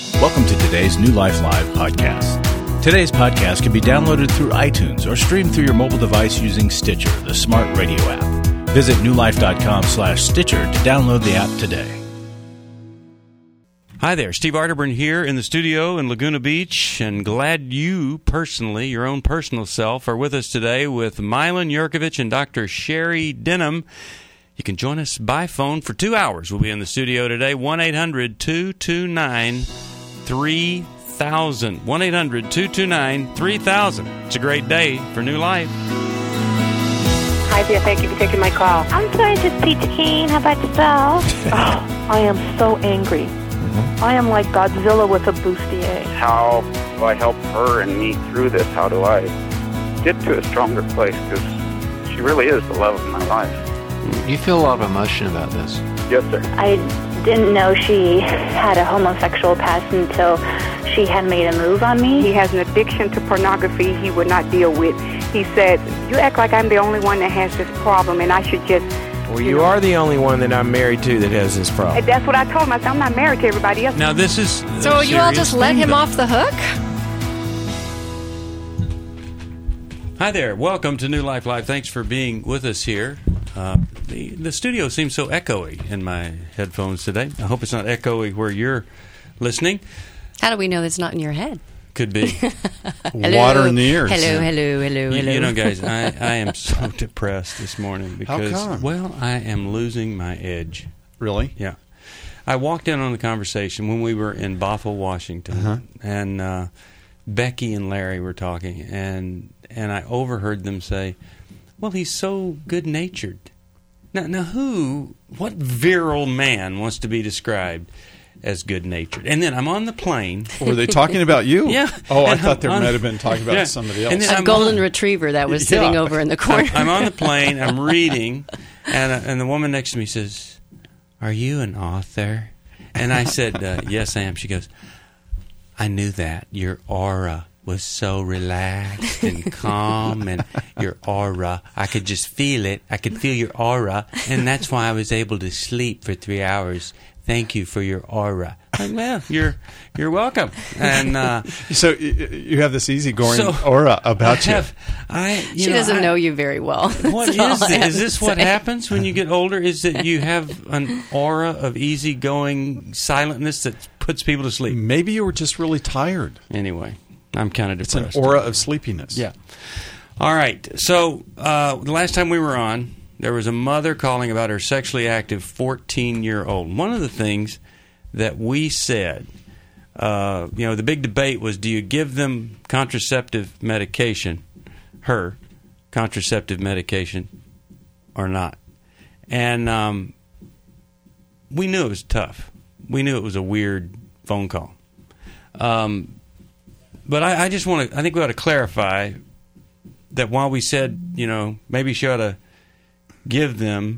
Welcome to today's New Life Live podcast. Today's podcast can be downloaded through iTunes or streamed through your mobile device using Stitcher, the smart radio app. Visit newlife.com/Stitcher to download the app today. Hi there, Steve Arterburn here in the studio in Laguna Beach, and glad you personally, your own personal self, are with us today with Milan Jurkovic and Dr. Sherry Denham. You can join us by phone for 2 hours. We'll be in the studio today, 1-800-229-3000. 1-800-229-3000. It's a great day for New Life. Hi there, thank you for taking my call. I'm trying to speak to Kane. How about yourself? Oh, I am so angry. I am like Godzilla with a bustier. How do I help her and me through this? How do I get to a stronger place? Because she really is the love of my life. You feel a lot of emotion about this. Yes, sir. I didn't know she had a homosexual past until she had made a move on me. He has an addiction to pornography he would not deal with. He said, you act like I'm the only one that has this problem and I should just... Well, you are the only one that I'm married to that has this problem. And that's what I told him. I said, I'm not married to everybody else. Now, this is So you all just let him off the hook? Hi there. Welcome to New Life Live. Thanks for being with us here. The studio seems so echoey in my headphones today. I hope it's not echoey where you're listening. How do we know that's not in your head? Could be. Water in the ears. Hello. You know, guys, I am so depressed this morning because, How come? well, I am losing my edge. Really? Yeah. I walked in on the conversation when we were in Bothell, Washington, and Becky and Larry were talking, and I overheard them say, well, he's so good-natured. Now, what virile man wants to be described as good-natured? And then I'm on the plane. Were they talking about you? Yeah. Oh, I thought they might have been talking about somebody else. And then A golden retriever that was sitting over in the corner. I'm on the plane, I'm reading, and the woman next to me says, are you an author? And I said, yes, I am. She goes, I knew that. Your aura was so relaxed and calm, and your aura, I could just feel it. I could feel your aura, and that's why I was able to sleep for 3 hours. Thank you for your aura. Like, well, you're welcome. And so you have this easygoing aura about you. She doesn't know you very well. What is this? Is this what happens when you get older? Is that you have an aura of easygoing silentness that puts people to sleep? Maybe you were just really tired. Anyway, I'm kind of depressed. It's an aura of sleepiness. Yeah. All right. So the last time we were on, there was a mother calling about her sexually active 14-year-old. One of the things that we said, the big debate was, do you give them contraceptive medication, or not? And we knew it was tough. We knew it was a weird phone call. But I just want to, I think we ought to clarify that while we said, maybe she ought to give her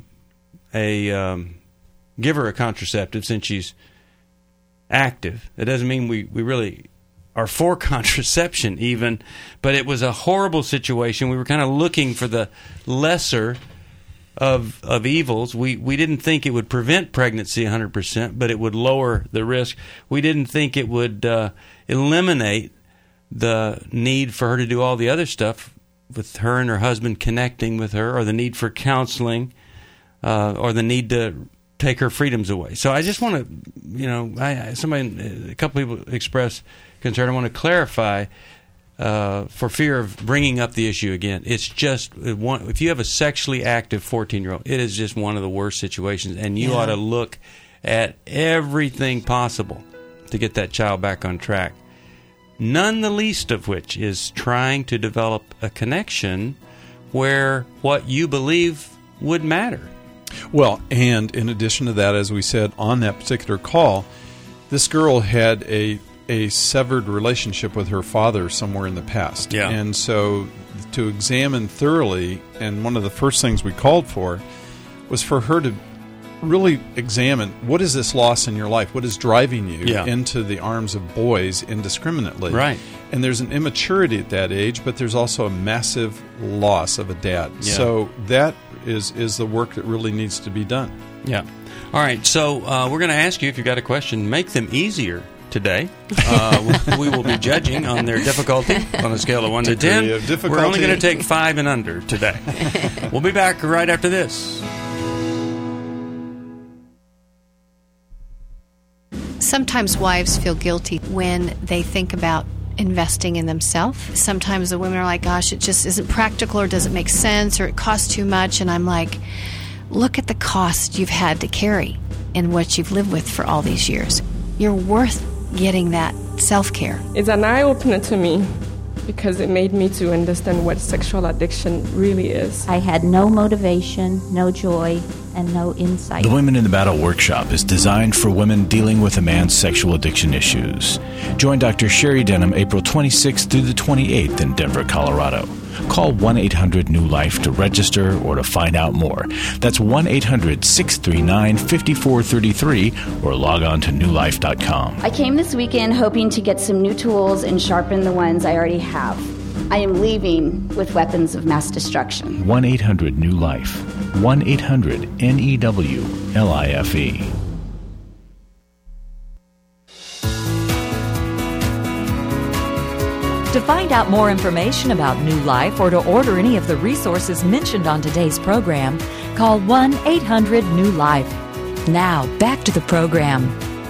a contraceptive since she's active. That doesn't mean we really are for contraception even, but it was a horrible situation. We were kind of looking for the lesser of evils. We didn't think it would prevent pregnancy 100%, but it would lower the risk. We didn't think it would eliminate the need for her to do all the other stuff with her and her husband connecting with her, or the need for counseling, or the need to take her freedoms away. So I just want to, a couple people expressed concern. I want to clarify, for fear of bringing up the issue again. It's just if you have a sexually active 14-year-old, it is just one of the worst situations, and you ought to look at everything possible to get that child back on track. None the least of which is trying to develop a connection where what you believe would matter. Well, and in addition to that, as we said on that particular call, this girl had a severed relationship with her father somewhere in the past. Yeah. And so to examine thoroughly, and one of the first things we called for was for her to really examine, what is this loss in your life? What is driving you into the arms of boys indiscriminately? Right. And there's an immaturity at that age, but there's also a massive loss of a dad. Yeah. So that is the work that really needs to be done. Yeah. All right, so we're going to ask you, if you've got a question, make them easier today. We will be judging on their difficulty on a scale of 1 to 10. We're only going to take 5 and under today. We'll be back right after this. Sometimes wives feel guilty when they think about investing in themselves. Sometimes the women are like, gosh, it just isn't practical or doesn't make sense or it costs too much. And I'm like, look at the cost you've had to carry and what you've lived with for all these years. You're worth getting that self-care. It's an eye-opener to me because it made me to understand what sexual addiction really is. I had no motivation, no joy, and no insight. The Women in the Battle workshop is designed for women dealing with a man's sexual addiction issues. Join Dr. Sherry Denham April 26th through the 28th in Denver, Colorado. Call 1-800-NEW-LIFE to register or to find out more. That's 1-800-639-5433 or log on to newlife.com. I came this weekend hoping to get some new tools and sharpen the ones I already have. I am leaving with weapons of mass destruction. 1-800-NEW-LIFE. 1-800-NEWLIFE. To find out more information about New Life or to order any of the resources mentioned on today's program, call 1-800-NEW-LIFE. Now, back to the program.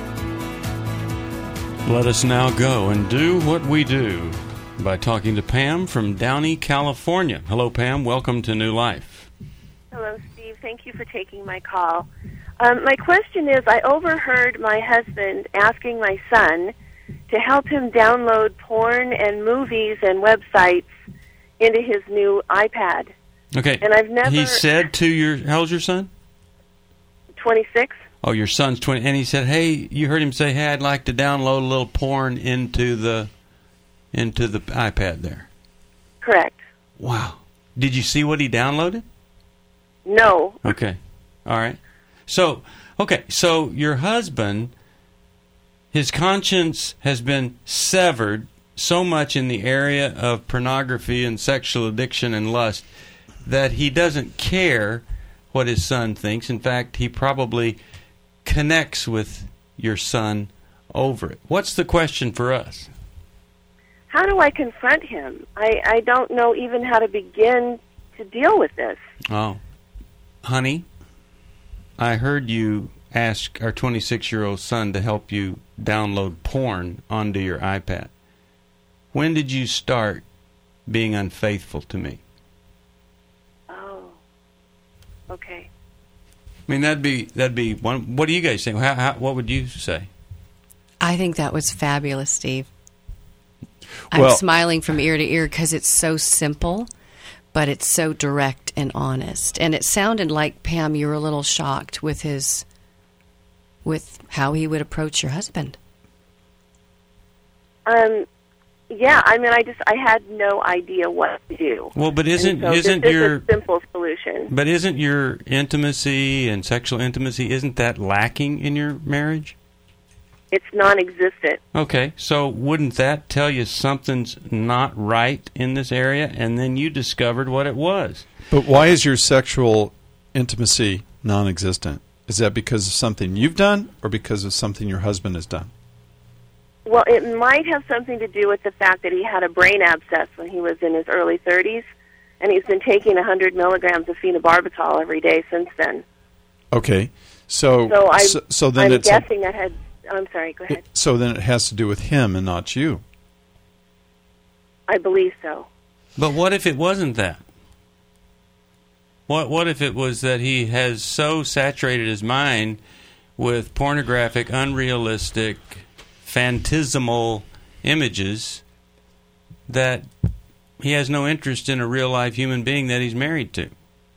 Let us now go and do what we do by talking to Pam from Downey, California. Hello, Pam. Welcome to New Life. Hello, Steve. Thank you for taking my call. My question is, I overheard my husband asking my son to help him download porn and movies and websites into his new iPad. Okay. And I've never... He said to your... How old's your son? 26. Oh, your son's 20. And he said, hey, you heard him say, hey, I'd like to download a little porn into the iPad there. Correct. Wow. Did you see what he downloaded? No. Okay. All right. So your husband... His conscience has been severed so much in the area of pornography and sexual addiction and lust that he doesn't care what his son thinks. In fact, he probably connects with your son over it. What's the question for us? How do I confront him? I don't know even how to begin to deal with this. Oh, honey, I heard you ask our 26-year-old son to help you download porn onto your iPad. When did you start being unfaithful to me? Oh, okay. I mean, that'd be one. What do you guys think? What would you say? I think that was fabulous, Steve. Well, I'm smiling from ear to ear because it's so simple, but it's so direct and honest. And it sounded like, Pam, you were a little shocked with how he would approach your husband. Yeah, I mean, I had no idea what to do. Well, but isn't this your is a simple solution? But isn't your intimacy and sexual intimacy, isn't that lacking in your marriage? It's non-existent. Okay, so wouldn't that tell you something's not right in this area, and then you discovered what it was? But why is your sexual intimacy non-existent? Is that because of something you've done or because of something your husband has done? Well, it might have something to do with the fact that he had a brain abscess when he was in his early 30s, and he's been taking 100 milligrams of phenobarbital every day since then. Okay. So then I'm guessing that had... I'm sorry, go ahead. So then it has to do with him and not you. I believe so. But what if it wasn't that? What if it was that he has so saturated his mind with pornographic, unrealistic, phantasmal images that he has no interest in a real-life human being that he's married to?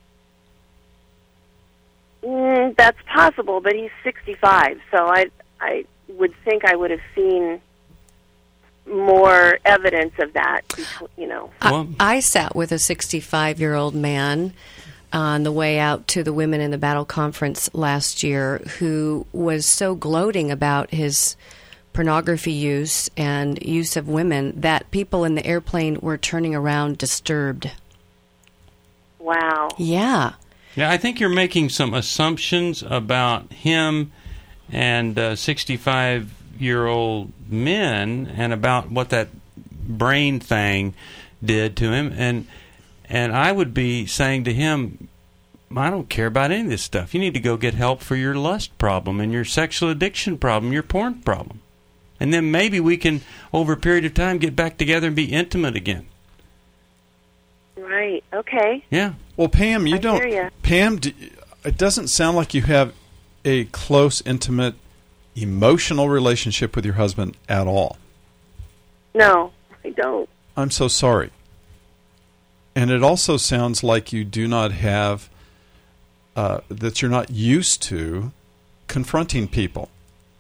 That's possible, but he's 65, so I would think I would have seen more evidence of that, you know. I sat with a 65-year-old man on the way out to the Women in the Battle conference last year who was so gloating about his pornography use and use of women that people in the airplane were turning around disturbed. Wow. Yeah. Yeah, I think you're making some assumptions about him and 65 65-year-old men and about what that brain thing did to him, and I would be saying to him, I don't care about any of this stuff. You need to go get help for your lust problem and your sexual addiction problem, your porn problem. And then maybe we can, over a period of time, get back together and be intimate again. Right. Okay. Yeah. Well, Pam, I hear ya. Pam, it doesn't sound like you have a close, intimate, emotional relationship with your husband at all. No, I don't. I'm so sorry. And it also sounds like you do not have, that you're not used to confronting people.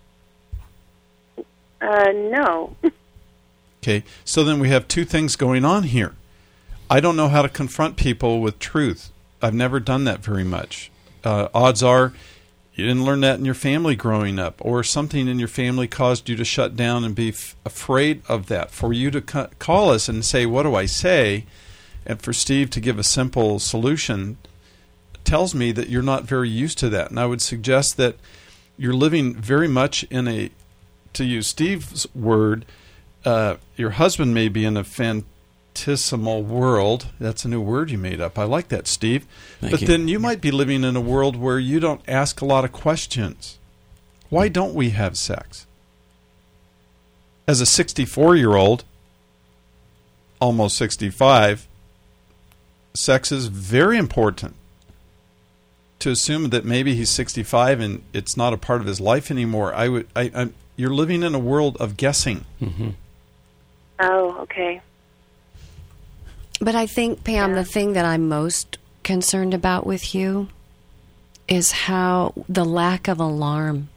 No. Okay, so then we have two things going on here. I don't know how to confront people with truth. I've never done that very much. Odds are you didn't learn that in your family growing up, or something in your family caused you to shut down and be afraid of that. For you to call us and say, what do I say? And for Steve to give a simple solution tells me that you're not very used to that. And I would suggest that you're living very much in a, to use Steve's word, your husband may be in a phantasmal world. That's a new word you made up. I like that, Steve. But then you might be living in a world where you don't ask a lot of questions. Why don't we have sex? As a 64-year-old, almost 65, sex is very important. To assume that maybe he's 65 and it's not a part of his life anymore, you're living in a world of guessing. Mm-hmm. Oh, okay. But I think, Pam, the thing that I'm most concerned about with you is how the lack of alarm.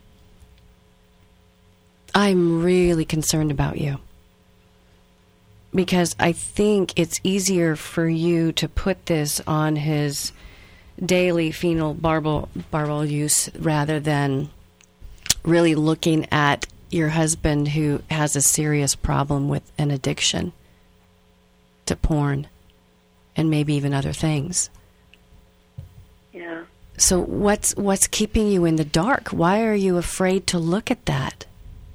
I'm really concerned about you. Because I think it's easier for you to put this on his daily phenobarbital use rather than really looking at your husband who has a serious problem with an addiction to porn and maybe even other things. Yeah. So what's keeping you in the dark? Why are you afraid to look at that?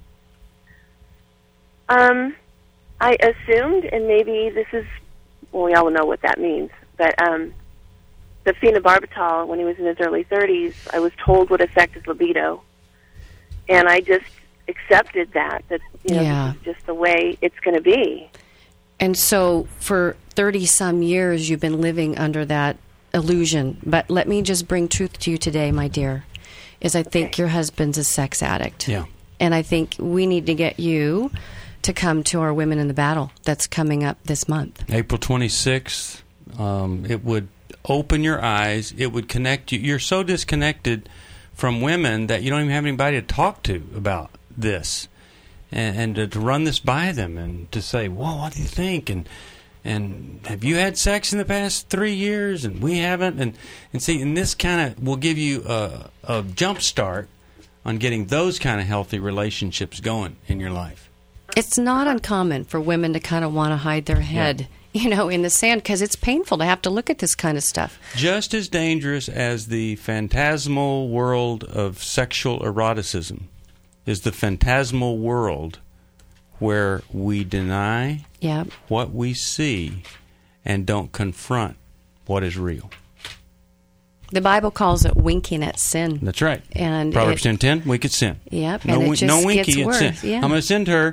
I assumed, and maybe this is, well, we all know what that means, but the phenobarbital, when he was in his early 30s, I was told would affect his libido. And I just accepted that this is just the way it's going to be. And so for 30-some years, you've been living under that illusion. But let me just bring truth to you today, my dear, is I think your husband's a sex addict. Yeah. And I think we need to get you to come to our Women in the Battle that's coming up this month. April 26th. It would open your eyes. It would connect you. You're so disconnected from women that you don't even have anybody to talk to about this. And to run this by them and to say, whoa, what do you think? And have you had sex in the past 3 years? And we haven't. And see, and this kind of will give you a jump start on getting those kind of healthy relationships going in your life. It's not uncommon for women to kind of want to hide their head, in the sand, because it's painful to have to look at this kind of stuff. Just as dangerous as the phantasmal world of sexual eroticism is the phantasmal world where we deny what we see and don't confront what is real. The Bible calls it winking at sin. That's right. And Proverbs 10:10, wink at sin. Yep, no, and it just winky gets at worse. sin. Yeah. I'm going to send her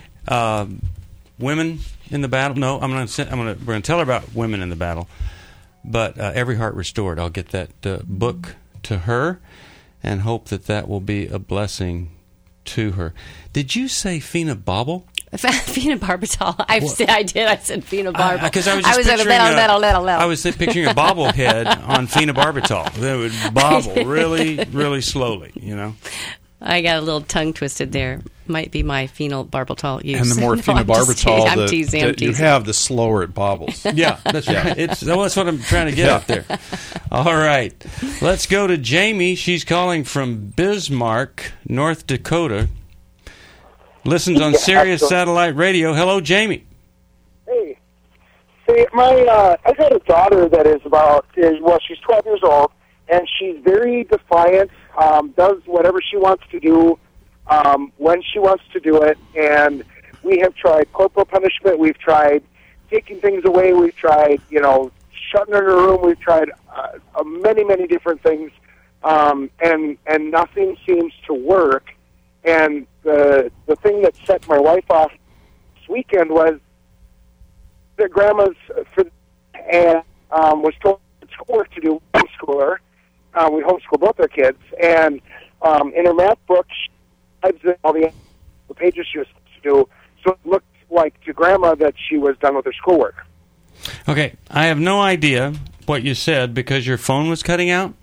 Women in the Battle. No, we're going to tell her about Women in the Battle. But Every Heart Restored. I'll get that book to her and hope that will be a blessing to her. Did you say phenobarbital? Phenobarbital. I did. I said phenobarbital. Because I was picturing a bobblehead on phenobarbital. That would bobble really, really slowly, I got a little tongue twisted there. Might be my phenobarbital use. And the more phenobarbital I'm teasing. You have, the slower it bobbles. Yeah, that's right. That's what I'm trying to get out there. All right. Let's go to Jamie. She's calling from Bismarck, North Dakota. Listens on Sirius Satellite Radio. Hello, Jamie. Hey. See, I've got a daughter that is she's 12 years old, and she's very defiant, does whatever she wants to do. when she wants to do it. And we have tried corporal punishment. We've tried taking things away. We've tried, shutting her in her room. We've tried many, many different things, and nothing seems to work. And the thing that set my wife off this weekend was that grandma's was told schoolwork to do homeschooler. We homeschool both our kids, and in her math book, she types in all the pages she was supposed to do, so it looked like to Grandma that she was done with her schoolwork. Okay, I have no idea what you said because your phone was cutting out.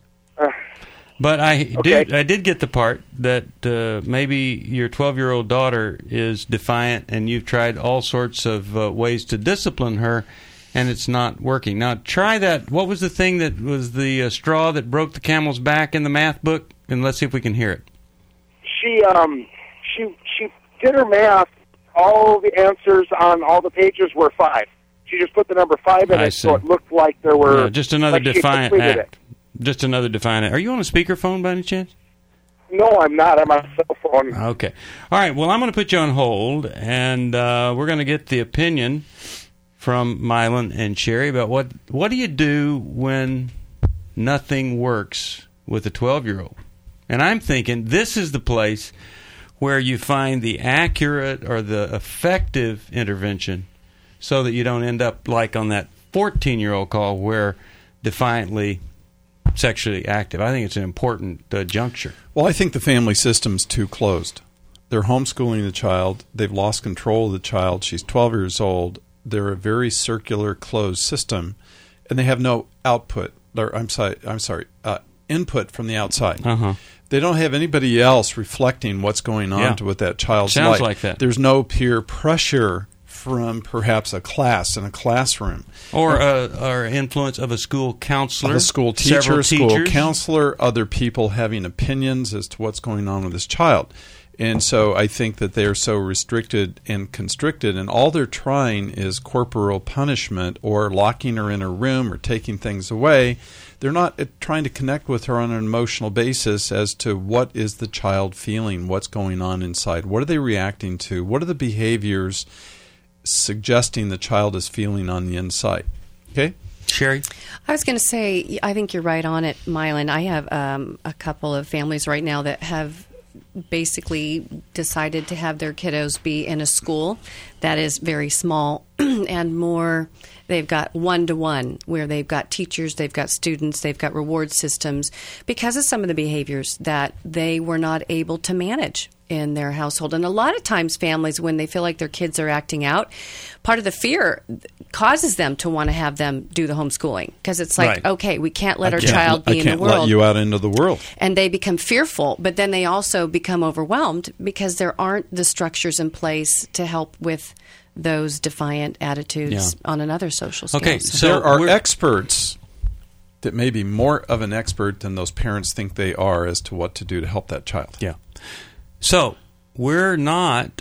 But I did get the part that maybe your 12-year-old daughter is defiant, and you've tried all sorts of ways to discipline her, and it's not working. Now, try that. What was the thing that was the straw that broke the camel's back in the math book? And let's see if we can hear it. She did her math. All the answers on all the pages were 5. She just put the number 5 in it, so it looked like there were... just another defiant act. Just another defiant act. Are you on a speakerphone by any chance? No, I'm not. I'm on a cell phone. Okay. All right, well, I'm going to put you on hold, and we're going to get the opinion from Mylon and Sherry about what do you do when nothing works with a 12-year-old? And I'm thinking this is the place where you find the accurate or the effective intervention so that you don't end up like on that 14-year-old call where defiantly sexually active. I think it's an important juncture. Well, I think the family system's too closed. They're homeschooling the child. They've lost control of the child. She's 12 years old. They're a very circular, closed system, and they have no output. Or input from the outside. Uh-huh. They don't have anybody else reflecting what's going on with that child's life. Sounds like that. There's no peer pressure from perhaps a class in a classroom. Or influence of a school counselor. Of a school teacher, school counselor, other people having opinions as to what's going on with this child. And so I think that they're so restricted and constricted, and all they're trying is corporal punishment or locking her in her room or taking things away. They're not trying to connect with her on an emotional basis as to what is the child feeling, what's going on inside, what are they reacting to, what are the behaviors suggesting the child is feeling on the inside. Okay? Sherry? I was going to say, I think you're right on it, Mylon. I have a couple of families right now that have basically decided to have their kiddos be in a school that is very small and more, they've got one-to-one where they've got teachers, they've got students, they've got reward systems because of some of the behaviors that they were not able to manage in their household. And a lot of times families, when they feel like their kids are acting out, part of the fear causes them to want to have them do the homeschooling because it's like, okay, we can't let our child be in the world. I can't let you out into the world. And they become fearful, but then they also become overwhelmed because there aren't the structures in place to help with those defiant attitudes on another social scale. Okay, so there are experts that may be more of an expert than those parents think they are as to what to do to help that child. Yeah. So we're not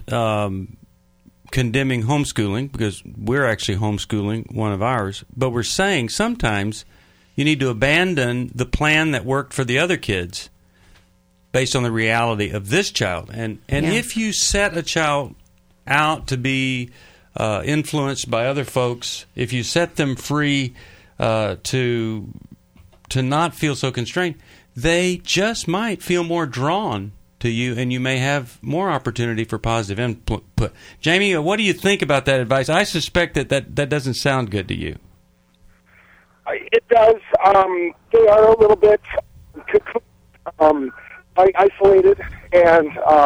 condemning homeschooling because we're actually homeschooling one of ours, but we're saying sometimes you need to abandon the plan that worked for the other kids based on the reality of this child. And if you set a child out to be influenced by other folks, if you set them free to not feel so constrained, they just might feel more drawn to you, and you may have more opportunity for positive input. Jamie, what do you think about that advice? I suspect that doesn't sound good to you. It does. They are a little bit isolated, and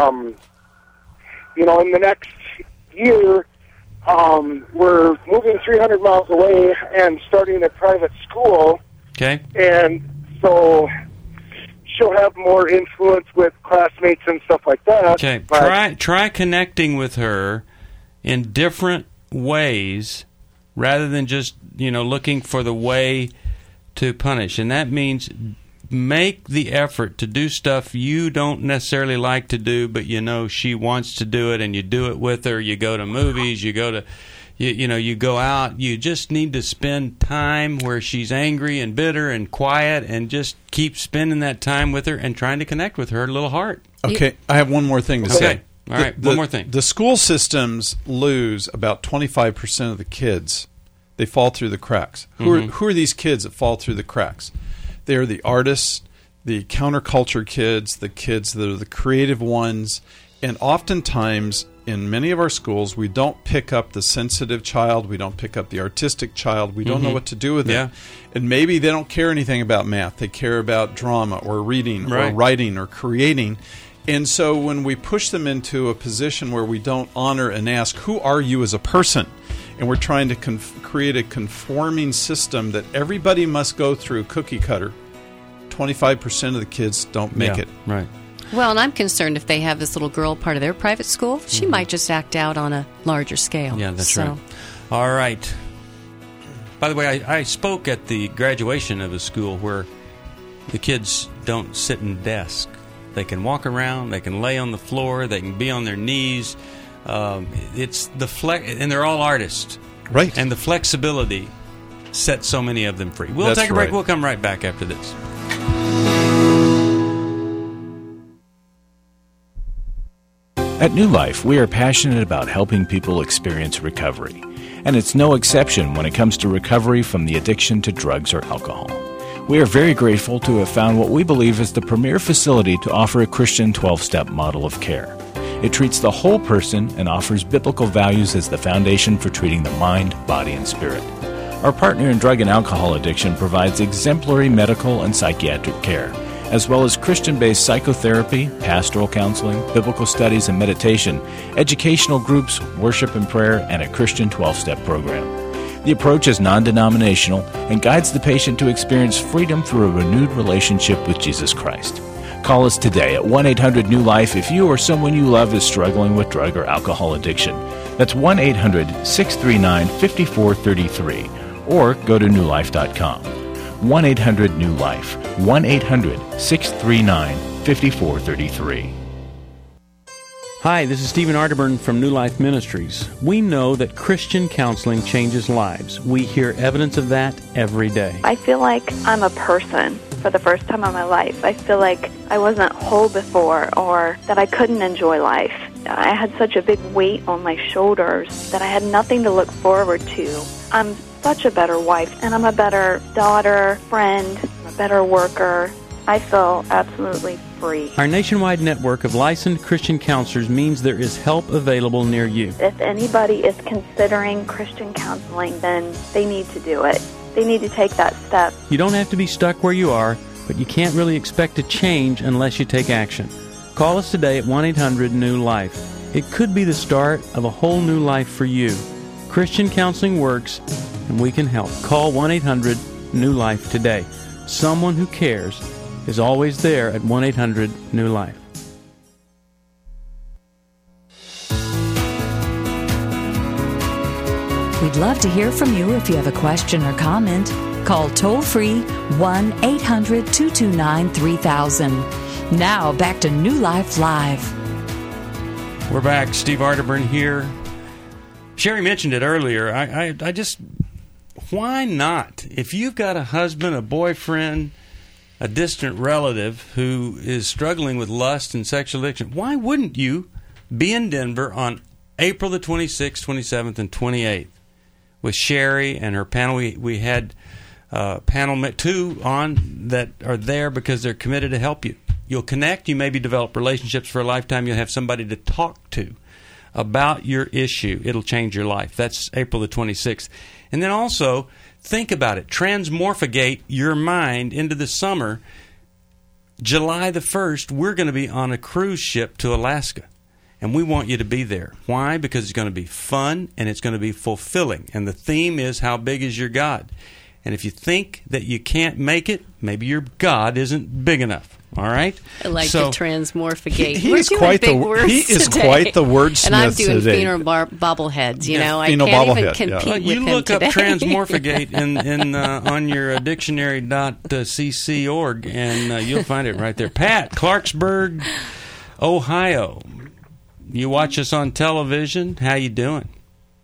in the next year, we're moving 300 miles away and starting a private school. Okay. And so she'll have more influence with classmates and stuff like that. Okay. Try connecting with her in different ways rather than just, looking for the way to punish. And that means make the effort to do stuff you don't necessarily like to do, but she wants to do it, and you do it with her. You go to movies, you go to You go out. You just need to spend time where she's angry and bitter and quiet, and just keep spending that time with her and trying to connect with her little heart. Okay, I have one more thing to say. All right, one more thing. The school systems lose about 25% of the kids. They fall through the cracks. Who are these kids that fall through the cracks? They are the artists, the counterculture kids, the kids that are the creative ones, and oftentimes in many of our schools, we don't pick up the sensitive child, we don't pick up the artistic child, we don't know what to do with them. And maybe they don't care anything about math, they care about drama or reading or writing or creating. And so when we push them into a position where we don't honor and ask, who are you as a person? And we're trying to create a conforming system that everybody must go through, cookie cutter, 25% of the kids don't make it. Right. Well, and I'm concerned if they have this little girl part of their private school, she might just act out on a larger scale. Yeah, that's right. All right. By the way, I spoke at the graduation of a school where the kids don't sit in desks. They can walk around, they can lay on the floor, they can be on their knees. It's the and they're all artists. Right. And the flexibility sets so many of them free. We'll take a break. We'll come right back after this. At New Life, we are passionate about helping people experience recovery. And it's no exception when it comes to recovery from the addiction to drugs or alcohol. We are very grateful to have found what we believe is the premier facility to offer a Christian 12-step model of care. It treats the whole person and offers biblical values as the foundation for treating the mind, body, and spirit. Our partner in drug and alcohol addiction provides exemplary medical and psychiatric care, as well as Christian-based psychotherapy, pastoral counseling, biblical studies and meditation, educational groups, worship and prayer, and a Christian 12-step program. The approach is non-denominational and guides the patient to experience freedom through a renewed relationship with Jesus Christ. Call us today at 1-800-NEW-LIFE if you or someone you love is struggling with drug or alcohol addiction. That's 1-800-639-5433, or go to newlife.com. 1-800-NEW-LIFE, 1-800-639-5433. Hi, this is Stephen Arterburn from New Life Ministries. We know that Christian counseling changes lives. We hear evidence of that every day. I feel like I'm a person for the first time in my life. I feel like I wasn't whole before, or that I couldn't enjoy life. I had such a big weight on my shoulders that I had nothing to look forward to. I'm such a better wife, and I'm a better daughter, friend, a better worker. I feel absolutely free. Our nationwide network of licensed Christian counselors means there is help available near you. If anybody is considering Christian counseling, then they need to do it. They need to take that step. You don't have to be stuck where you are, but you can't really expect to change unless you take action. Call us today at 1-800-NEW-LIFE. It could be the start of a whole new life for you. Christian counseling works, and we can help. Call 1-800-NEW-LIFE today. Someone who cares is always there at 1-800-NEW-LIFE. We'd love to hear from you if you have a question or comment. Call toll-free 1-800-229-3000. Now, back to New Life Live. We're back. Steve Arterburn here. Sherry mentioned it earlier. I just, why not? If you've got a husband, a boyfriend, a distant relative who is struggling with lust and sexual addiction, why wouldn't you be in Denver on April the 26th, 27th, and 28th with Sherry and her panel? We had panel 2 on that are there because they're committed to help you. You'll connect. You maybe develop relationships for a lifetime. You'll have somebody to talk to about your issue. It'll change your life. That's April the 26th. And then also, think about it. Transmorphigate your mind into the summer. July the 1st, we're going to be on a cruise ship to Alaska. And we want you to be there. Why? Because it's going to be fun and it's going to be fulfilling. And the theme is, how big is your God? And if you think that you can't make it, maybe your God isn't big enough. All right? I like the transmorphigate. He is quite the wordsmith. And I'm doing today. pheno bobbleheads. You know, I pheno can't even bobblehead, compete with you him look today. up transmorphigate in on your dictionary.cc org, and you'll find it right there. Pat, Clarksburg, Ohio. You watch us on television. How you doing?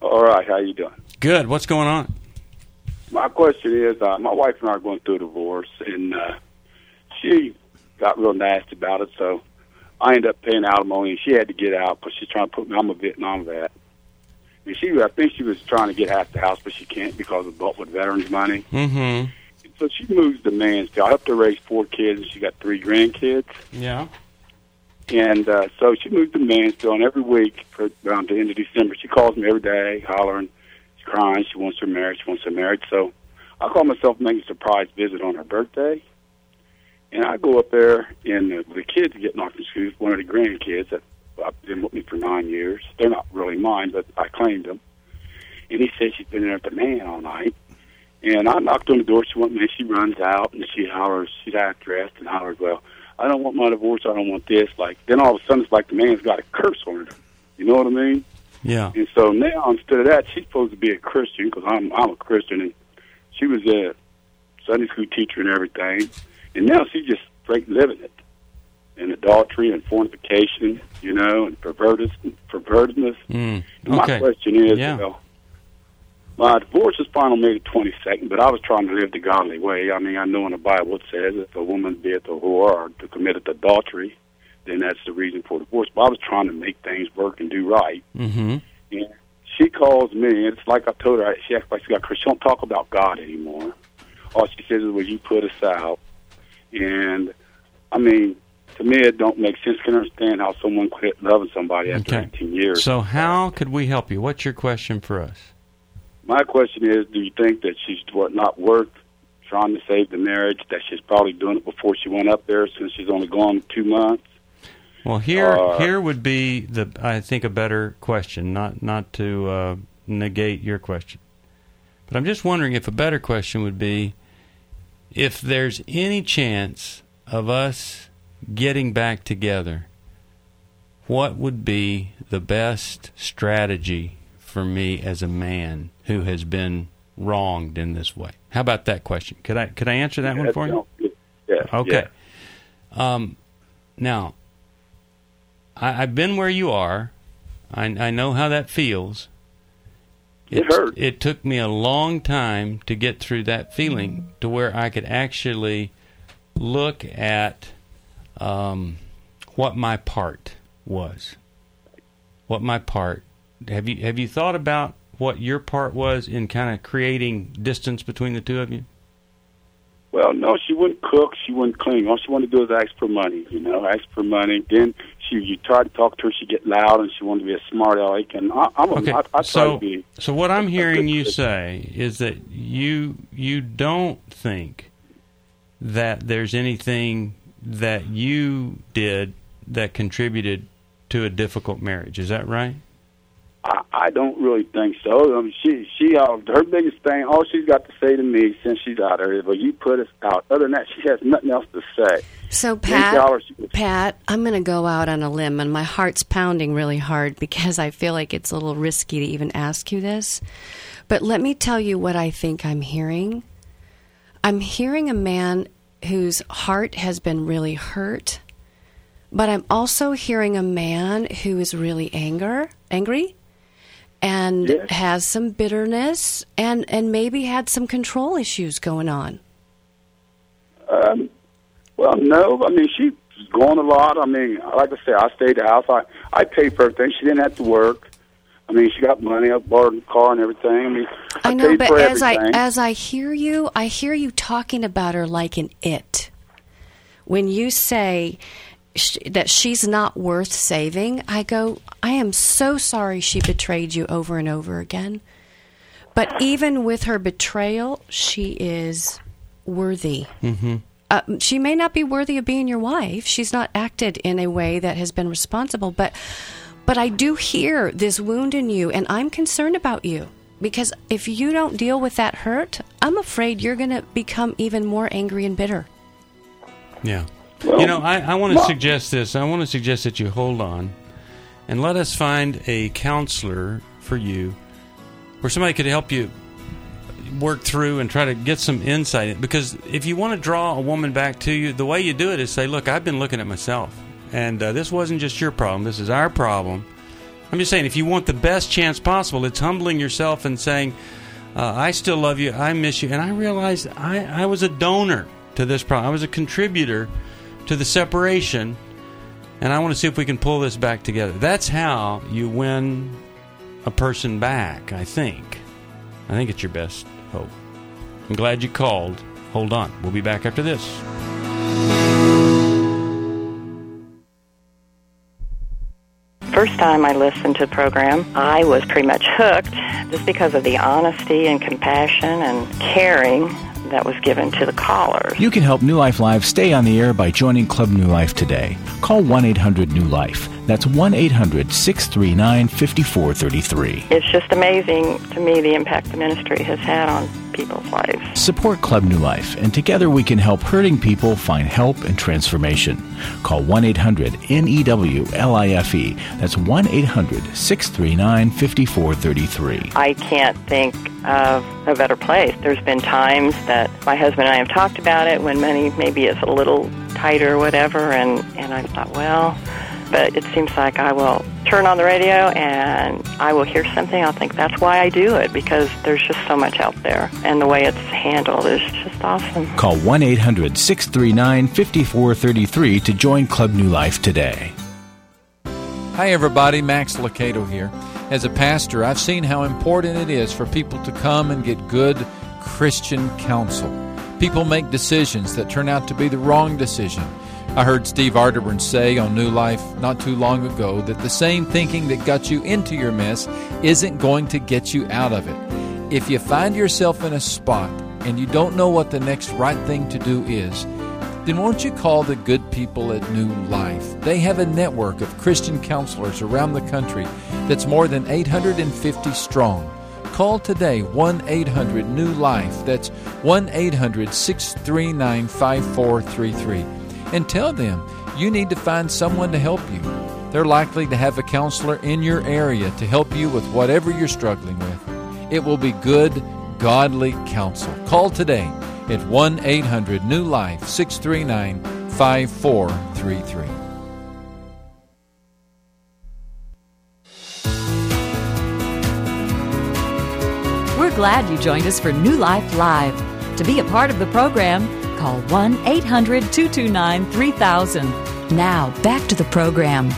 All right, how you doing? Good. What's going on? My question is, my wife and I are going through a divorce, and she got real nasty about it, so I ended up paying alimony, and she had to get out because she's trying to put me, I'm a Vietnam vet. And I think she was trying to get half the house, but she can't because of with veterans money. Mm-hmm. So she moves to Mansfield. I helped her raise 4 kids, and she got 3 grandkids. Yeah. And so she moved to Mansfield, and every week for around the end of December, she calls me every day, hollering, she's crying, she wants her married, So I call myself making a surprise visit on her birthday. And I go up there, and the kids are getting off from school. One of the grandkids that I've been with me for 9 years. They're not really mine, but I claimed them. And he said she's been there at the man all night. And I knocked on the door. She went in, she runs out, and she hollers. She's half dressed and hollers, well, I don't want my divorce. I don't want this. Then all of a sudden, it's like the man's got a curse on her. You know what I mean? Yeah. And so now, instead of that, she's supposed to be a Christian because I'm a Christian, and she was a Sunday school teacher and everything. And now she's just straight living it. And adultery and fornication, and pervertedness. Okay. My question is, my divorce is final May the 22nd, but I was trying to live the godly way. I mean, I know in the Bible it says if a woman beeth a whore or to commit adultery, then that's the reason for divorce. But I was trying to make things work and do right. Mm-hmm. And she calls me, and it's like I told her, she acts like she don't talk about God anymore. All she says is, well, you put us out. And, I mean, to me, it don't make sense. I can understand how someone quit loving somebody after 18 years. So how could we help you? What's your question for us? My question is, do you think that she's not worth trying to save the marriage, that she's probably doing it before she went up there since she's only gone 2 months? Well, here would be, I think, a better question, not to negate your question. But I'm just wondering if a better question would be, if there's any chance of us getting back together, what would be the best strategy for me as a man who has been wronged in this way? How about that question? Could I answer that one for you? Yeah. Okay. Yeah. Now, I've been where you are. I know how that feels. It hurt. It took me a long time to get through that feeling to where I could actually look at what my part was. What my part. Have you thought about what your part was in kind of creating distance between the two of you? Well, no, she wouldn't cook. She wouldn't clean. All she wanted to do was ask for money, ask for money. Then you tried to talk to her, she'd get loud, and she wanted to be a smart aleck. And I try to be. So what I'm hearing you say is that you don't think that there's anything that you did that contributed to a difficult marriage. Is that right? I don't really think so. I mean, she her biggest thing, all she's got to say to me since she's out there is, well, you put us out. Other than that, she has nothing else to say. So, Pat, I'm going to go out on a limb, and my heart's pounding really hard because I feel like it's a little risky to even ask you this. But let me tell you what I think I'm hearing. I'm hearing a man whose heart has been really hurt, but I'm also hearing a man who is really angry, and has some bitterness and maybe had some control issues going on. Well, no. I mean, she's gone a lot. I mean, like I said, I stayed at the house. I paid for everything. She didn't have to work. I mean, she got money. I borrowed a car and everything. I mean, I know, paid but for as everything. I hear you talking about her like an it. When you say that she's not worth saving, I go, I am so sorry she betrayed you over and over again. But even with her betrayal, she is worthy. Mm-hmm. She may not be worthy of being your wife. She's not acted in a way that has been responsible. But I do hear this wound in you, and I'm concerned about you. Because if you don't deal with that hurt, I'm afraid you're going to become even more angry and bitter. Yeah. Well, I want to suggest this. I want to suggest that you hold on and let us find a counselor for you where somebody could help you work through and try to get some insight. Because if you want to draw a woman back to you, the way you do it is say, look, I've been looking at myself. And this wasn't just your problem. This is our problem. I'm just saying, if you want the best chance possible, it's humbling yourself and saying, I still love you, I miss you. And I realized I was a donor to this problem. I was a contributor to the separation, and I want to see if we can pull this back together. That's how you win a person back, I think. I think it's your best hope. I'm glad you called. Hold on. We'll be back after this. First time I listened to the program, I was pretty much hooked just because of the honesty and compassion and caring that was given to the callers. You can help New Life Live stay on the air by joining Club New Life today. Call 1-800-NEW-LIFE. That's 1-800-639-5433. It's just amazing to me the impact the ministry has had on people's lives. Support Club New Life, and together we can help hurting people find help and transformation. Call 1-800-NEWLIFE. That's 1-800-639-5433. I can't think of a better place. There's been times that my husband and I have talked about it when money maybe is a little tighter or whatever, and I thought, well, but it seems like I will turn on the radio and I will hear something. I'll think that's why I do it, because there's just so much out there, and the way it's handled is just awesome. Call 1-800-639-5433 to join Club New Life today. Hi everybody, Max Locato here. As a pastor, I've seen how important it is for people to come and get good Christian counsel. People make decisions that turn out to be the wrong decision. I heard Steve Arterburn say on New Life not too long ago that the same thinking that got you into your mess isn't going to get you out of it. If you find yourself in a spot and you don't know what the next right thing to do is, then won't you call the good people at New Life? They have a network of Christian counselors around the country that's more than 850 strong. Call today, 1-800-NEW-LIFE. That's 1-800-639-5433. And tell them you need to find someone to help you. They're likely to have a counselor in your area to help you with whatever you're struggling with. It will be good, godly counsel. Call today at 1-800-NEW-LIFE, 639-5433. We're glad you joined us for New Life Live. To be a part of the program, call 1-800-229-3000. Now, back to the program.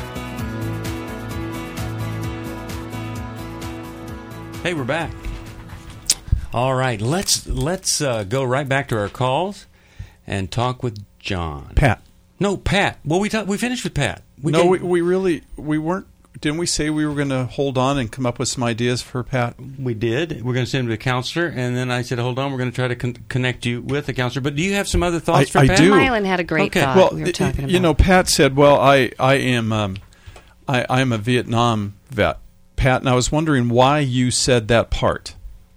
Hey, we're back. All right, let's go right back to our calls and talk with John. Pat. No, Pat. Well, we finished with Pat. We weren't. Didn't we say we were going to hold on and come up with some ideas for Pat? We did. We're going to send him to a counselor, and then I said, hold on, we're going to try to connect you with a counselor. But do you have some other thoughts for Pat? I do. Mylan had a great thought. Well, we were talking about. You know, Pat said, well, I am a Vietnam vet, Pat, and I was wondering why you said that part.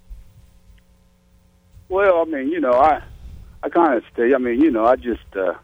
Well, I mean, you know, I kind of stay. I mean, you know, I just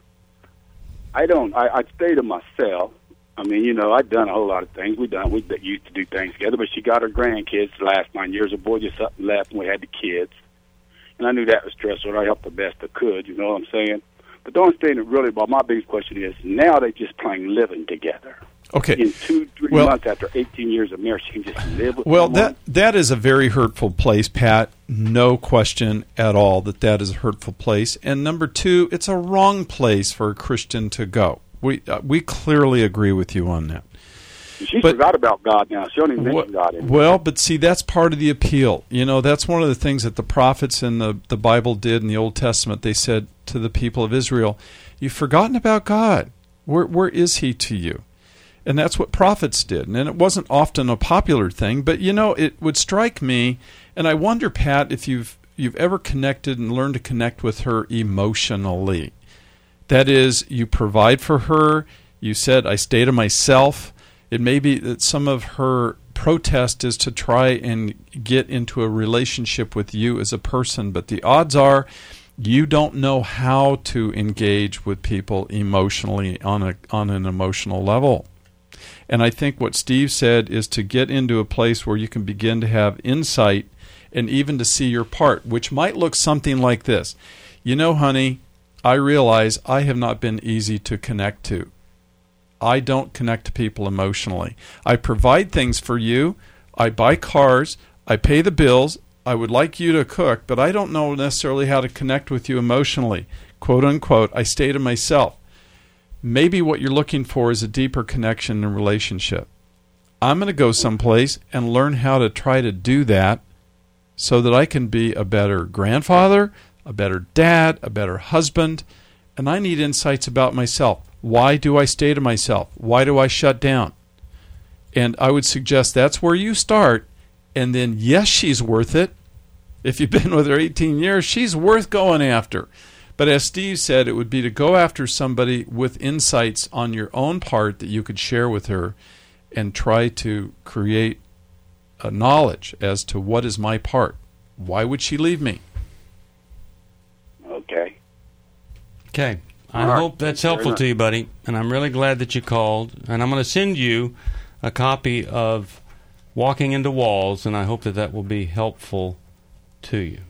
I stay to myself. I mean, you know, I've done a whole lot of things. We used to do things together, but she got her grandkids the last 9 years. The boy just up and left, and we had the kids. And I knew that was stressful, and I helped the best I could, you know what I'm saying? But the only thing that really, but my biggest question is, now they're just plain living together. Okay. In 2-3 months after 18 years of marriage, she can just live with someone. that is a very hurtful place, Pat. No question at all that is a hurtful place. And number two, it's a wrong place for a Christian to go. We clearly agree with you on that. She forgot about God now. She don't even mention God anymore. Well, but see, that's part of the appeal. You know, that's one of the things that the prophets in the Bible did in the Old Testament. They said to the people of Israel, you've forgotten about God. Where is he to you? And that's what prophets did. And it wasn't often a popular thing, but, you know, it would strike me, and I wonder, Pat, if you've ever connected and learned to connect with her emotionally. That is, you provide for her. You said, I stay to myself. It may be that some of her protest is to try and get into a relationship with you as a person, but the odds are you don't know how to engage with people emotionally on an emotional level. And I think what Steve said is to get into a place where you can begin to have insight and even to see your part, which might look something like this. You know, honey, I realize I have not been easy to connect to. I don't connect to people emotionally. I provide things for you. I buy cars. I pay the bills. I would like you to cook, but I don't know necessarily how to connect with you emotionally. Quote unquote, I stay to myself. Maybe what you're looking for is a deeper connection and relationship. I'm going to go someplace and learn how to try to do that so that I can be a better grandfather, a better dad, a better husband, and I need insights about myself. Why do I stay to myself? Why do I shut down? And I would suggest that's where you start, and then yes, she's worth it. If you've been with her 18 years, she's worth going after. But as Steve said, it would be to go after somebody with insights on your own part that you could share with her and try to create a knowledge as to what is my part. Why would she leave me? Okay. Okay. I hope that's helpful to you, buddy. And I'm really glad that you called. And I'm going to send you a copy of Walking into Walls, and I hope that that will be helpful to you.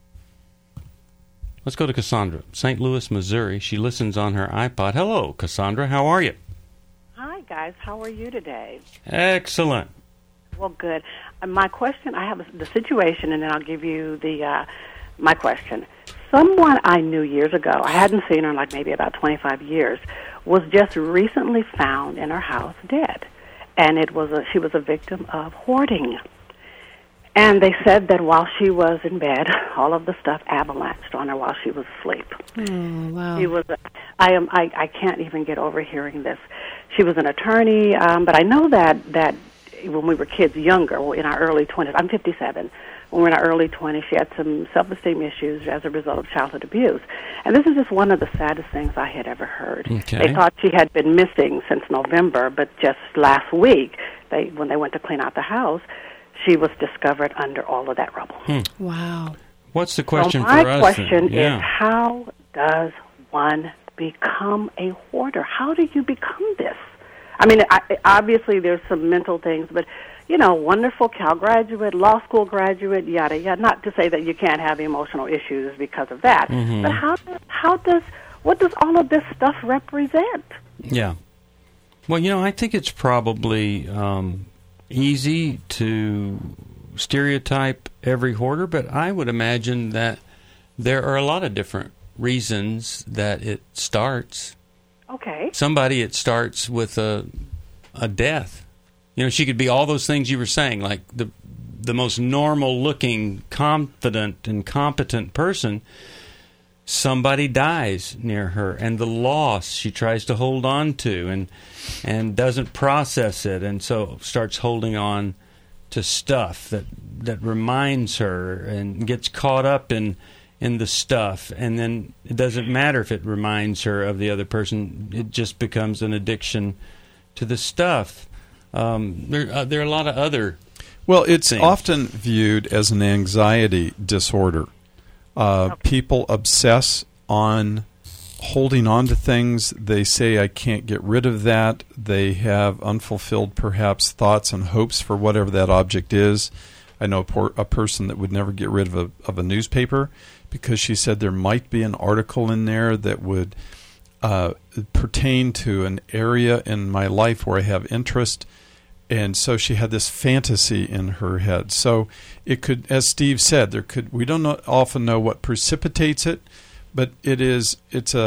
Let's go to Cassandra, St. Louis, Missouri. She listens on her iPod. Hello, Cassandra. How are you? Hi, guys. How are you today? Excellent. Well, good. My question, I have the situation, and then I'll give you my question. Someone I knew years ago, I hadn't seen her in like maybe about 25 years, was just recently found in her house dead. And she was a victim of hoarding. And they said that while she was in bed, all of the stuff avalanched on her while she was asleep. Oh, wow. She was. I can't even get over hearing this. She was an attorney, but I know that when we were kids, younger, in our early 20s. I'm 57. When we were in our early 20s, she had some self-esteem issues as a result of childhood abuse. And this is just one of the saddest things I had ever heard. Okay. They thought she had been missing since November, but just last week, when they went to clean out the house, she was discovered under all of that rubble. Wow. What's the question for us? My question is, how does one become a hoarder? How do you become this? I mean, obviously there's some mental things, but, wonderful Cal graduate, law school graduate, yada, yada. Not to say that you can't have emotional issues because of that, but what does all of this stuff represent? Yeah. Well, I think it's probably easy to stereotype every hoarder, but I would imagine that there are a lot of different reasons that it starts. Okay. Somebody, it starts with a death. She could be all those things you were saying, like the most normal-looking, confident, and competent person. Somebody dies near her, and the loss she tries to hold on to and doesn't process it, and so starts holding on to stuff that reminds her and gets caught up in the stuff, and then it doesn't matter if it reminds her of the other person. It just becomes an addiction to the stuff. There are a lot of other Well, it's things. often viewed as an anxiety disorder. People obsess on holding on to things. They say, I can't get rid of that. They have unfulfilled, perhaps, thoughts and hopes for whatever that object is. I know a person that would never get rid of a newspaper because she said there might be an article in there that would pertain to an area in my life where I have interest. And so she had this fantasy in her head. So it could, as Steve said, we don't often know what precipitates it, but it's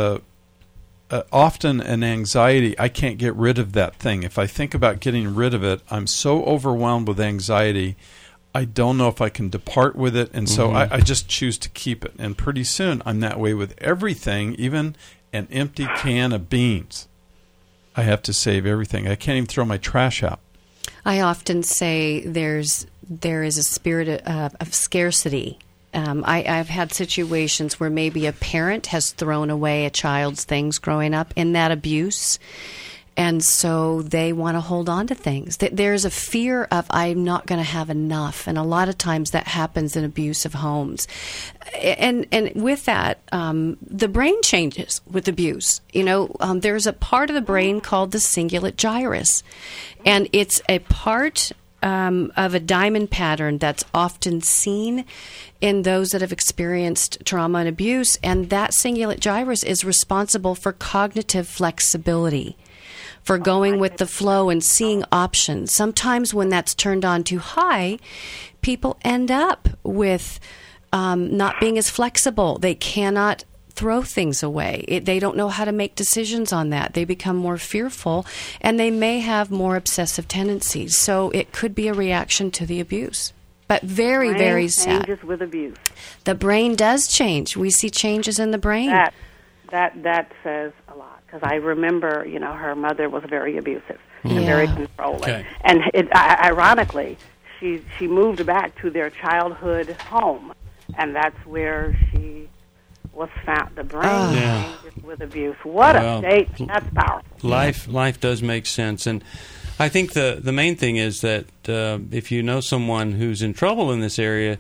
often an anxiety. I can't get rid of that thing. If I think about getting rid of it, I'm so overwhelmed with anxiety, I don't know if I can depart with it, and so I just choose to keep it. And pretty soon I'm that way with everything, even an empty can of beans. I have to save everything. I can't even throw my trash out. I often say there is a spirit of scarcity. I've had situations where maybe a parent has thrown away a child's things growing up in that abuse, and so they want to hold on to things. There's a fear of I'm not going to have enough, and a lot of times that happens in abusive homes. And with that, the brain changes with abuse. There's a part of the brain called the cingulate gyrus, and it's a part of a diamond pattern that's often seen in those that have experienced trauma and abuse, and that cingulate gyrus is responsible for cognitive flexibility, for going with the flow and seeing options. Sometimes when that's turned on too high, people end up with not being as flexible. They cannot throw things away. They don't know how to make decisions on that. They become more fearful, and they may have more obsessive tendencies. So it could be a reaction to the abuse. But very, very sad. Changes with abuse. The brain does change. We see changes in the brain. That says a lot, because I remember, her mother was very abusive and very controlling. Okay. And ironically, she moved back to their childhood home, and that's where she was found. The brain changes with abuse. What a statement. That's powerful. Life does make sense. And I think the main thing is that if you know someone who's in trouble in this area,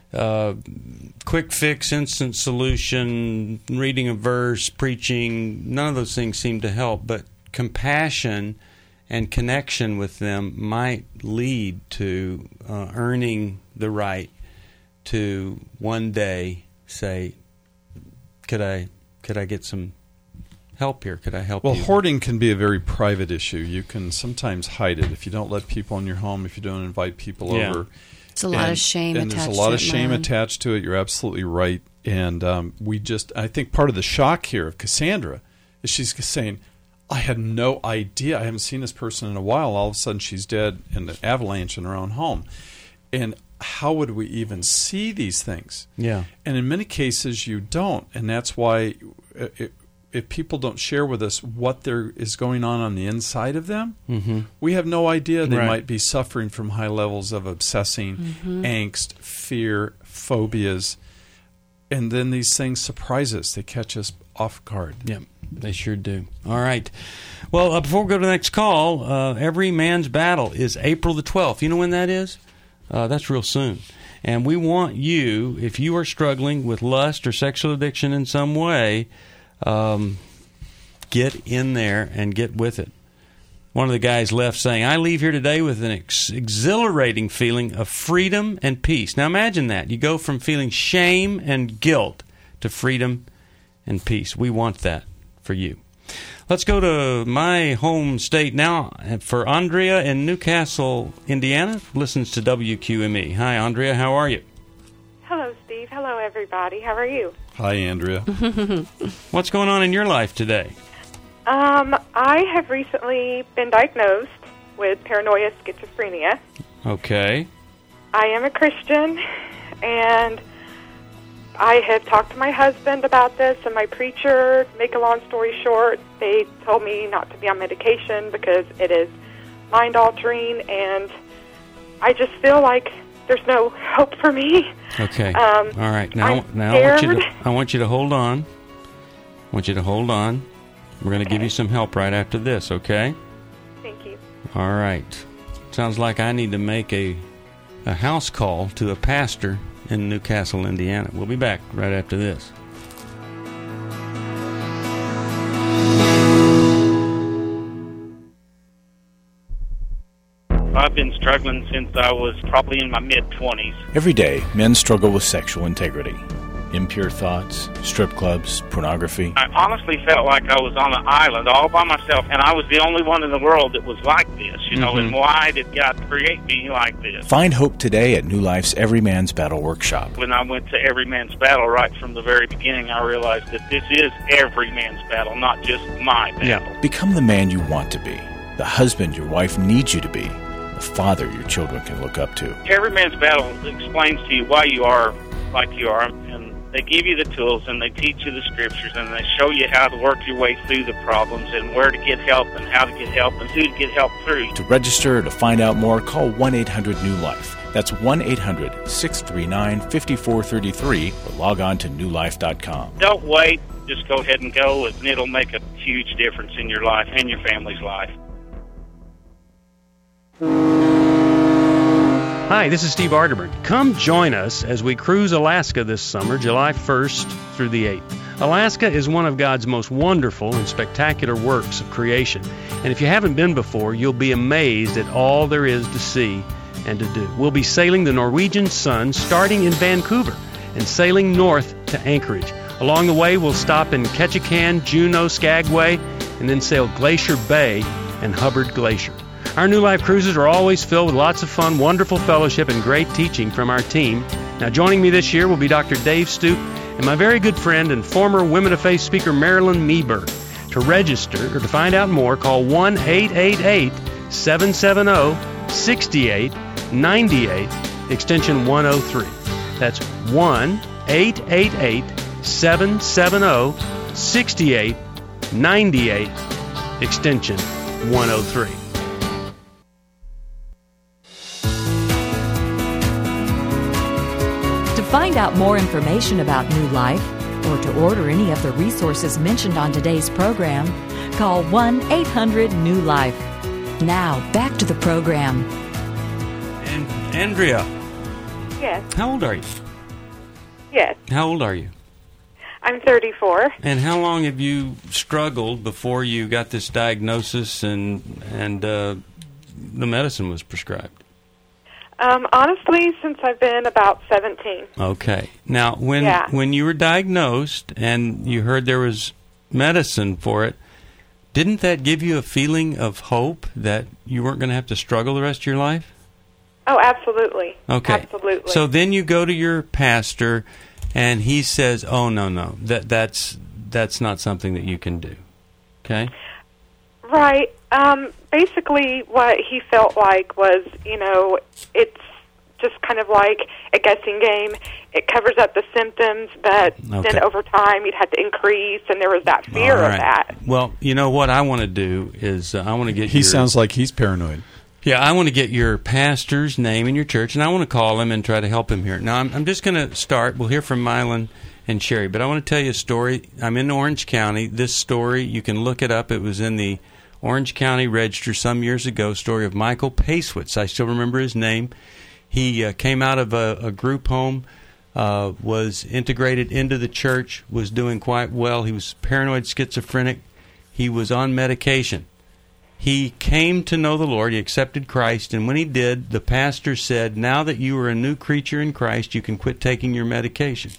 quick fix, instant solution, reading a verse, preaching, none of those things seem to help. But compassion and connection with them might lead to earning the right to one day say, Could I get some help here? Could I help you? Well, hoarding can be a very private issue. You can sometimes hide it if you don't let people in your home, if you don't invite people over. It's a lot of shame attached to it. And there's a lot of shame attached to it. You're absolutely right. And I think part of the shock here of Cassandra is she's saying, I had no idea. I haven't seen this person in a while. All of a sudden she's dead in an avalanche in her own home. And how would we even see these things? Yeah. And in many cases, you don't. And that's why if people don't share with us what there is going on the inside of them, we have no idea they might be suffering from high levels of obsessing, angst, fear, phobias. And then these things surprise us. They catch us off guard. Yeah, they sure do. All right. Well, before we go to the next call, Every Man's Battle is April the 12th. You know when that is? That's real soon. And we want you, if you are struggling with lust or sexual addiction in some way, get in there and get with it. One of the guys left saying, I leave here today with an exhilarating feeling of freedom and peace. Now imagine that. You go from feeling shame and guilt to freedom and peace. We want that for you. Let's go to my home state now for Andrea in Newcastle, Indiana, listens to WQME. Hi, Andrea. How are you? Hello, Steve. Hello, everybody. How are you? Hi, Andrea. What's going on in your life today? I have recently been diagnosed with paranoia schizophrenia. Okay. I am a Christian, and I have talked to my husband about this and my preacher. Make a long story short, they told me not to be on medication because it is mind-altering, and I just feel like there's no hope for me. Okay. All right. Now I want you to hold on. I want you to hold on. We're going to give you some help right after this, okay? Thank you. All right. Sounds like I need to make a house call to a pastor in Newcastle, Indiana. We'll be back right after this. I've been struggling since I was probably in my mid-20s. Every day, men struggle with sexual integrity. Impure thoughts, strip clubs, pornography. I honestly felt like I was on an island all by myself, and I was the only one in the world that was like this, you know, and why did God create me like this? Find hope today at New Life's Every Man's Battle Workshop. When I went to Every Man's Battle right from the very beginning, I realized that this is every man's battle, not just my battle. Yeah. Become the man you want to be, the husband your wife needs you to be, the father your children can look up to. Every Man's Battle explains to you why you are like you are, and they give you the tools, and they teach you the scriptures, and they show you how to work your way through the problems, and where to get help, and how to get help, and who to get help through. To register or to find out more, call 1-800-NEW-LIFE. That's 1-800-639-5433, or log on to newlife.com. Don't wait. Just go ahead and go, and it'll make a huge difference in your life and your family's life. Hi, this is Steve Arterburn. Come join us as we cruise Alaska this summer, July 1st through the 8th. Alaska is one of God's most wonderful and spectacular works of creation. And if you haven't been before, you'll be amazed at all there is to see and to do. We'll be sailing the Norwegian Sun starting in Vancouver and sailing north to Anchorage. Along the way, we'll stop in Ketchikan, Juneau, Skagway, and then sail Glacier Bay and Hubbard Glacier. Our New Life cruises are always filled with lots of fun, wonderful fellowship, and great teaching from our team. Now, joining me this year will be Dr. Dave Stoop and my very good friend and former Women of Faith speaker, Marilyn Meeberg. To register or to find out more, call 1-888-770-6898, extension 103. That's 1-888-770-6898, extension 103. To find out more information about New Life or to order any of the resources mentioned on today's program, call 1-800-NEW-LIFE. Now, back to the program. And Andrea. Yes. How old are you? Yes. How old are you? I'm 34. And how long have you struggled before you got this diagnosis and the medicine was prescribed? Honestly, since I've been about 17. Okay. Now, when you were diagnosed and you heard there was medicine for it, didn't that give you a feeling of hope that you weren't going to have to struggle the rest of your life? Oh, absolutely. Okay. Absolutely. So then you go to your pastor, and he says, "Oh, no, that's not something that you can do." Okay. Right. Basically, what he felt like was, it's just kind of like a guessing game. It covers up the symptoms, but then over time you'd have to increase, and there was that fear of that. Well, what I want to do is I want to get He sounds like he's paranoid. Yeah, I want to get your pastor's name in your church, and I want to call him and try to help him here. Now, I'm just going to start. We'll hear from Mylan and Sherry, but I want to tell you a story. I'm in Orange County. This story, you can look it up. It was in the Orange County Register some years ago, story of Michael Pasewitz. I still remember his name. He came out of a group home, was integrated into the church, was doing quite well. He was paranoid schizophrenic. He was on medication. He came to know the Lord. He accepted Christ, and when he did, the pastor said, "Now that you are a new creature in Christ, you can quit taking your medication."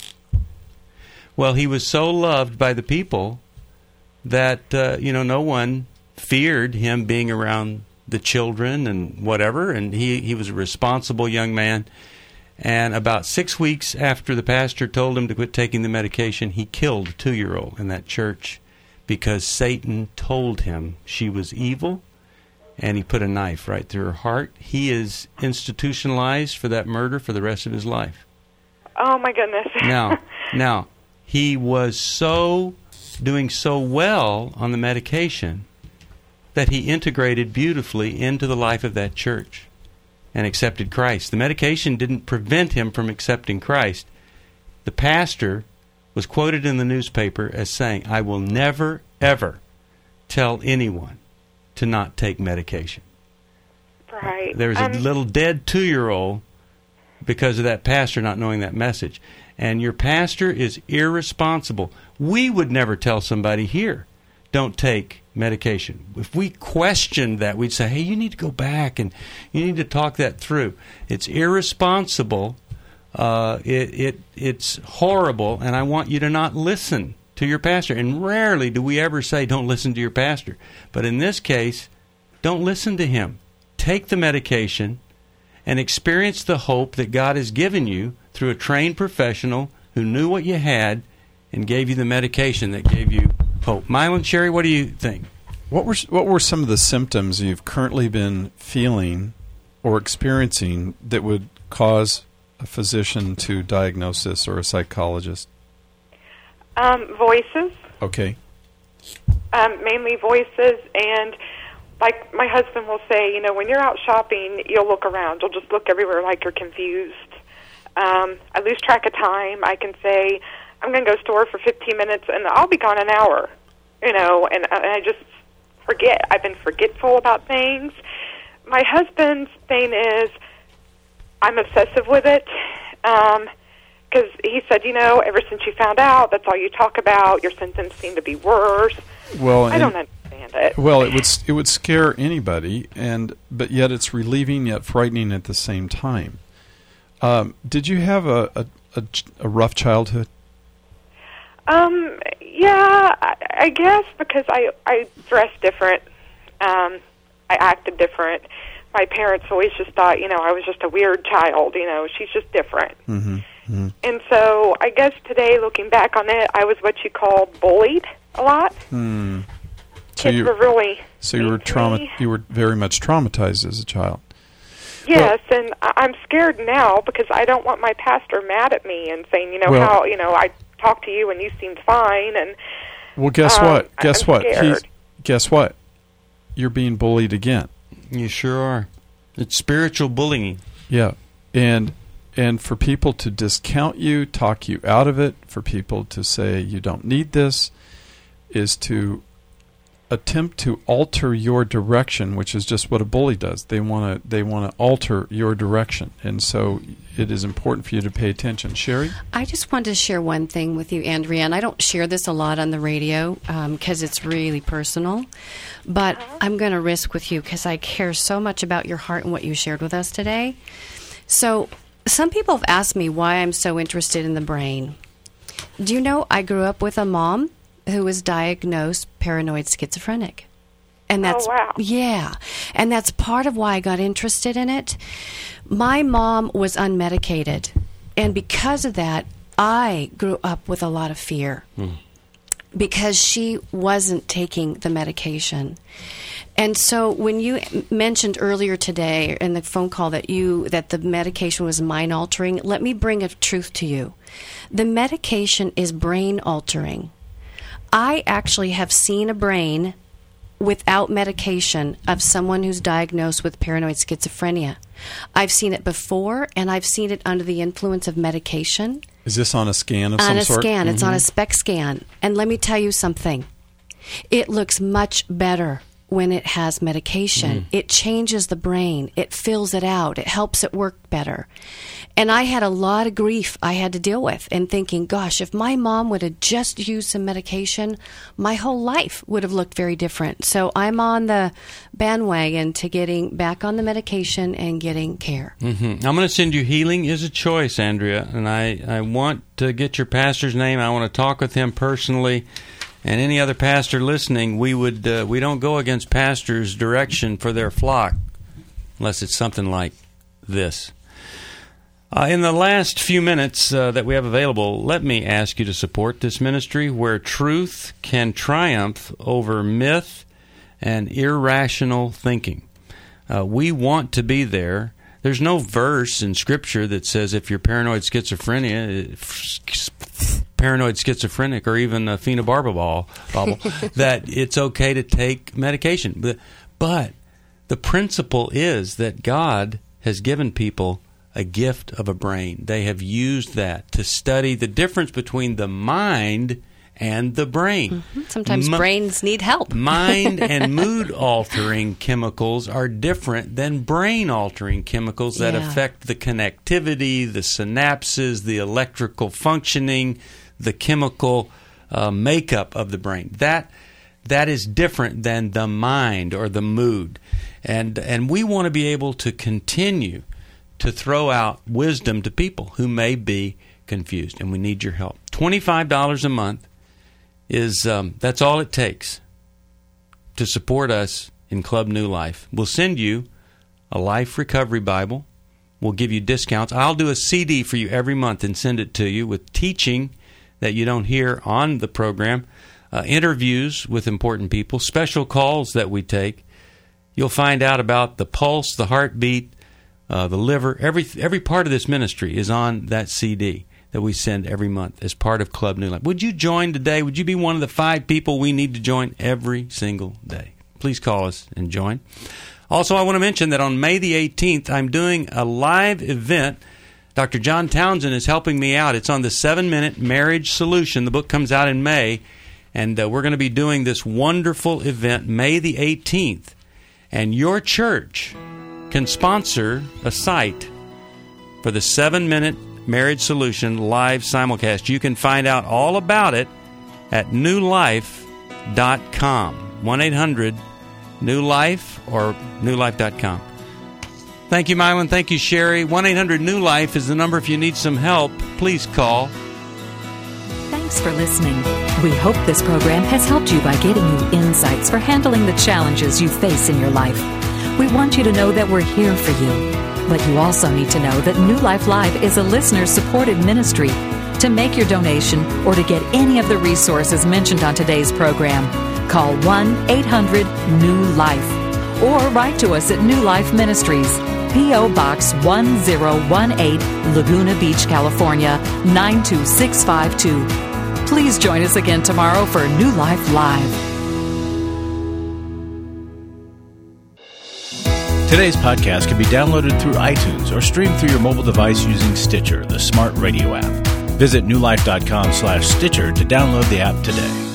Well, he was so loved by the people that, no one feared him being around the children and whatever, and he was a responsible young man. And about 6 weeks after the pastor told him to quit taking the medication, he killed a 2-year-old in that church because Satan told him she was evil, and he put a knife right through her heart. He is institutionalized for that murder for the rest of his life. Oh, my goodness. Now, he was doing so well on the medication that he integrated beautifully into the life of that church and accepted Christ. The medication didn't prevent him from accepting Christ. The pastor was quoted in the newspaper as saying, "I will never, ever tell anyone to not take medication." Right. There was a little dead 2-year-old because of that pastor not knowing that message. And your pastor is irresponsible. We would never tell somebody here, "Don't take medication." If we questioned that, we'd say, "Hey, you need to go back and you need to talk that through." It's irresponsible. It's horrible, and I want you to not listen to your pastor. And rarely do we ever say, "Don't listen to your pastor." But in this case, don't listen to him. Take the medication and experience the hope that God has given you through a trained professional who knew what you had and gave you the medication that gave you hope. Mylan, Sherry, what do you think? What were some of the symptoms you've currently been feeling or experiencing that would cause a physician to diagnose this or a psychologist? Voices. Okay. Mainly voices, and like my husband will say, when you're out shopping, you'll look around. You'll just look everywhere like you're confused. I lose track of time. I can say, "I'm going to go store for 15 minutes, and I'll be gone an hour." And I just forget. I've been forgetful about things. My husband's thing is I'm obsessive with it because he said, ever since you found out, that's all you talk about. Your symptoms seem to be worse. Well, I don't understand it. Well, it would scare anybody, but yet it's relieving yet frightening at the same time. Did you have a rough childhood? Yeah, I guess because I dress different. I acted different. My parents always just thought, I was just a weird child, she's just different. Mm-hmm. Mm-hmm. And so I guess today, looking back on it, I was what you call bullied a lot. Hmm. Kids were really you were you were very much traumatized as a child. Yes, and I'm scared now because I don't want my pastor mad at me and saying, how I talked to you and you seemed fine. And well, guess what? Guess what? Scared. Guess what? You're being bullied again. You sure are. It's spiritual bullying. Yeah, and for people to discount you, talk you out of it, for people to say you don't need this, is to attempt to alter your direction, which is just what a bully does. They want to alter your direction, and so it is important for you to pay attention. Sherry? I just wanted to share one thing with you, Andrea, and I don't share this a lot on the radio because it's really personal, but I'm going to risk with you because I care so much about your heart and what you shared with us today. So some people have asked me why I'm so interested in the brain. Do you know I grew up with a mom who was diagnosed paranoid schizophrenic? And that's, yeah. And that's part of why I got interested in it. My mom was unmedicated. And because of that, I grew up with a lot of fear. Because she wasn't taking the medication. And so when you mentioned earlier today in the phone call that the medication was mind altering, let me bring a truth to you. The medication is brain altering. I actually have seen a brain without medication of someone who's diagnosed with paranoid schizophrenia. I've seen it before, and I've seen it under the influence of medication. Is this on a scan of some sort? On a scan. It's on a SPECT scan. And let me tell you something. It looks much better when it has medication. It changes the brain. It fills it out. It helps it work better. And I had a lot of grief I had to deal with and thinking, gosh, if my mom would have just used some medication, my whole life would have looked very different. So I'm on the bandwagon to getting back on the medication and getting care. I'm going to send you Healing is a Choice, Andrea, and I want to get your pastor's name. I want to talk with him personally. And any other pastor listening, we don't go against pastors' direction for their flock unless it's something like this. In the last few minutes that we have available, let me ask you to support this ministry where truth can triumph over myth and irrational thinking. We want to be there. There's no verse in Scripture that says if you're paranoid schizophrenic, or even a phenobarbital, that it's okay to take medication. But the principle is that God has given people a gift of a brain. They have used that to study the difference between the mind and the brain. Sometimes brains need help. Mind and mood-altering chemicals are different than brain-altering chemicals that affect the connectivity, the synapses, the electrical functioning, the chemical makeup of the brain. That is different than the mind or the mood. And we want to be able to continue to throw out wisdom to people who may be confused, and we need your help. $25 a month is that's all it takes to support us in Club New Life. We'll send you a Life Recovery Bible. We'll give you discounts. I'll do a CD for you every month and send it to you with teaching that you don't hear on the program, interviews with important people, special calls that we take. You'll find out about the pulse, the heartbeat, the liver. Every part of this ministry is on that CD that we send every month as part of Club New Life. Would you join today? Would you be one of the 5 people we need to join every single day? Please call us and join. Also, I want to mention that on May the 18th, I'm doing a live event. Dr. John Townsend is helping me out. It's on the 7-Minute Marriage Solution. The book comes out in May, and we're going to be doing this wonderful event May the 18th. And your church can sponsor a site for the 7-Minute Marriage Solution live simulcast. You can find out all about it at newlife.com. 1-800-NEW-LIFE or newlife.com. Thank you, Mylan. Thank you, Sherry. 1-800-NEW-LIFE is the number if you need some help. Please call. Thanks for listening. We hope this program has helped you by giving you insights for handling the challenges you face in your life. We want you to know that we're here for you. But you also need to know that New Life Live is a listener-supported ministry. To make your donation or to get any of the resources mentioned on today's program, call 1-800-NEW-LIFE or write to us at New Life Ministries, P.O. Box 1018, Laguna Beach, California, 92652. Please join us again tomorrow for New Life Live. Today's podcast can be downloaded through iTunes or streamed through your mobile device using Stitcher, the smart radio app. Visit newlife.com/Stitcher to download the app today.